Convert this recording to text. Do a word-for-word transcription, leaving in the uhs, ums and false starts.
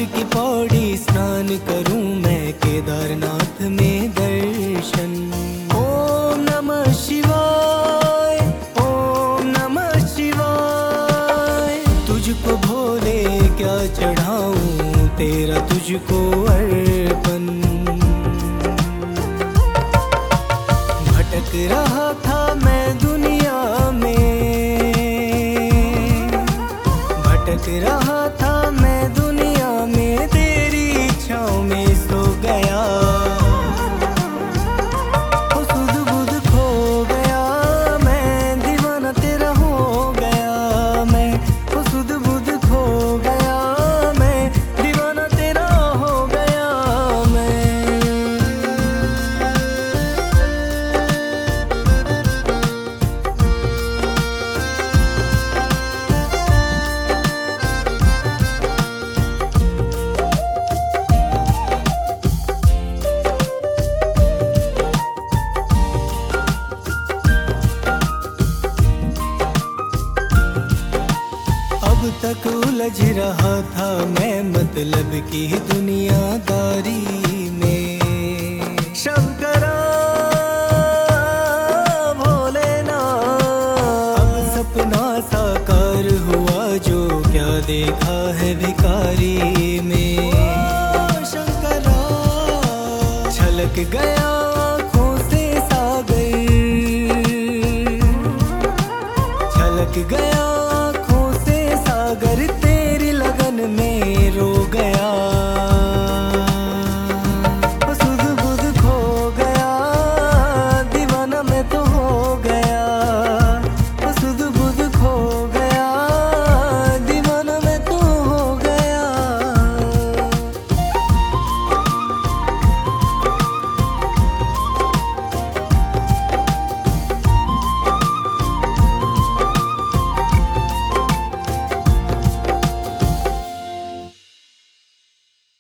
सागर की पौड़ी स्नान करूं मैं, केदारनाथ में दर्शन। ओम नमः शिवाय, ओम नमः शिवाय। तुझको भोले क्या चढ़ाऊं, तेरा तुझको अर्पण। भटक रहा था मैं दुनिया में, भटक रहा था मैं दुनिया में, तेरी इच्छाओं में सो गया। ओ सुध बुध खो गया मैं, दीवाना तेरा हो गया मैं। ओ सुध बुध खो गया मैं, दीवाना तेरा हो गया मैं। अब तक उलझ रहा था मैं मतलब की दुनियादारी में। शंकरा भोलेनाथ, अब सपना साकार हुआ जो क्या देखा है भिखारी में। शंकरा छलक गया आँखों से सागर, छलक गया